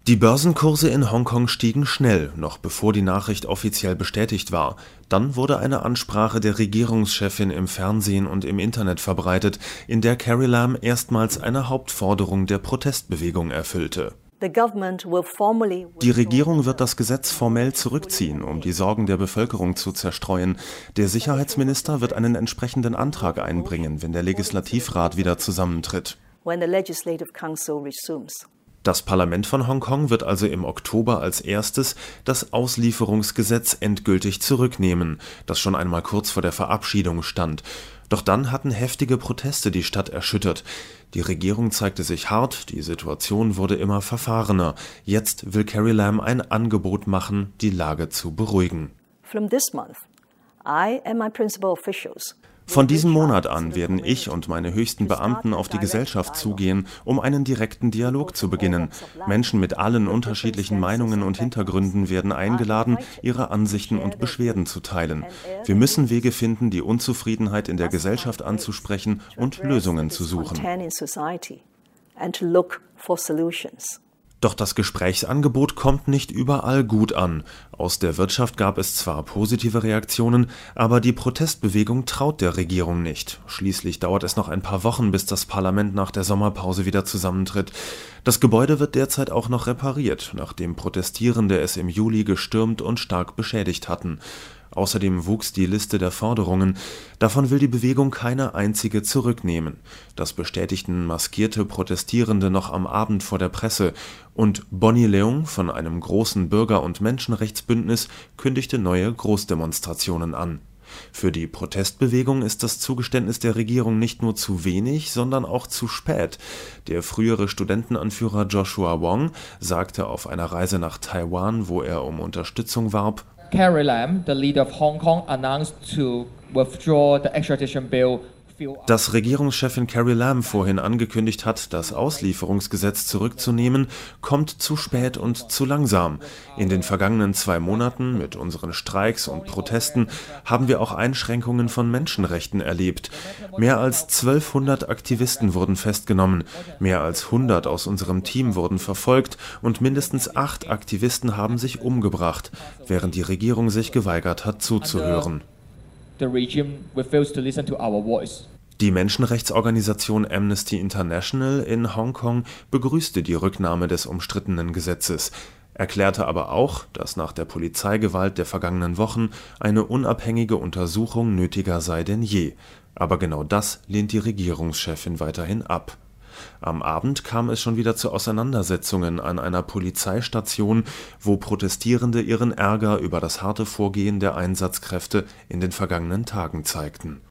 Die Börsenkurse in Hongkong stiegen schnell, noch bevor die Nachricht offiziell bestätigt war. Dann wurde eine Ansprache der Regierungschefin im Fernsehen und im Internet verbreitet, in der Carrie Lam erstmals eine Hauptforderung der Protestbewegung erfüllte. Die Regierung wird das Gesetz formell zurückziehen, um die Sorgen der Bevölkerung zu zerstreuen. Der Sicherheitsminister wird einen entsprechenden Antrag einbringen, wenn der Legislativrat wieder zusammentritt. Das Parlament von Hongkong wird also im Oktober als erstes das Auslieferungsgesetz endgültig zurücknehmen, das schon einmal kurz vor der Verabschiedung stand. Doch dann hatten heftige Proteste die Stadt erschüttert. Die Regierung zeigte sich hart, die Situation wurde immer verfahrener. Jetzt will Carrie Lam ein Angebot machen, die Lage zu beruhigen. Von diesem Monat an werden ich und meine höchsten Beamten auf die Gesellschaft zugehen, um einen direkten Dialog zu beginnen. Menschen mit allen unterschiedlichen Meinungen und Hintergründen werden eingeladen, ihre Ansichten und Beschwerden zu teilen. Wir müssen Wege finden, die Unzufriedenheit in der Gesellschaft anzusprechen und Lösungen zu suchen. Doch das Gesprächsangebot kommt nicht überall gut an. Aus der Wirtschaft gab es zwar positive Reaktionen, aber die Protestbewegung traut der Regierung nicht. Schließlich dauert es noch ein paar Wochen, bis das Parlament nach der Sommerpause wieder zusammentritt. Das Gebäude wird derzeit auch noch repariert, nachdem Protestierende es im Juli gestürmt und stark beschädigt hatten. Außerdem wuchs die Liste der Forderungen. Davon will die Bewegung keine einzige zurücknehmen. Das bestätigten maskierte Protestierende noch am Abend vor der Presse. Und Bonnie Leung von einem großen Bürger- und Menschenrechtsbündnis kündigte neue Großdemonstrationen an. Für die Protestbewegung ist das Zugeständnis der Regierung nicht nur zu wenig, sondern auch zu spät. Der frühere Studentenanführer Joshua Wong sagte auf einer Reise nach Taiwan, wo er um Unterstützung warb: Carrie Lam, the leader of Hong Kong, announced to withdraw the extradition bill. Dass Regierungschefin Carrie Lam vorhin angekündigt hat, das Auslieferungsgesetz zurückzunehmen, kommt zu spät und zu langsam. In den vergangenen 2 Monaten mit unseren Streiks und Protesten haben wir auch Einschränkungen von Menschenrechten erlebt. Mehr als 1200 Aktivisten wurden festgenommen, mehr als 100 aus unserem Team wurden verfolgt und mindestens 8 Aktivisten haben sich umgebracht, während die Regierung sich geweigert hat, zuzuhören. The regime refused to listen to our voice. Die Menschenrechtsorganisation Amnesty International in Hongkong begrüßte die Rücknahme des umstrittenen Gesetzes, erklärte aber auch, dass nach der Polizeigewalt der vergangenen Wochen eine unabhängige Untersuchung nötiger sei denn je. Aber genau das lehnt die Regierungschefin weiterhin ab. Am Abend kam es schon wieder zu Auseinandersetzungen an einer Polizeistation, wo Protestierende ihren Ärger über das harte Vorgehen der Einsatzkräfte in den vergangenen Tagen zeigten.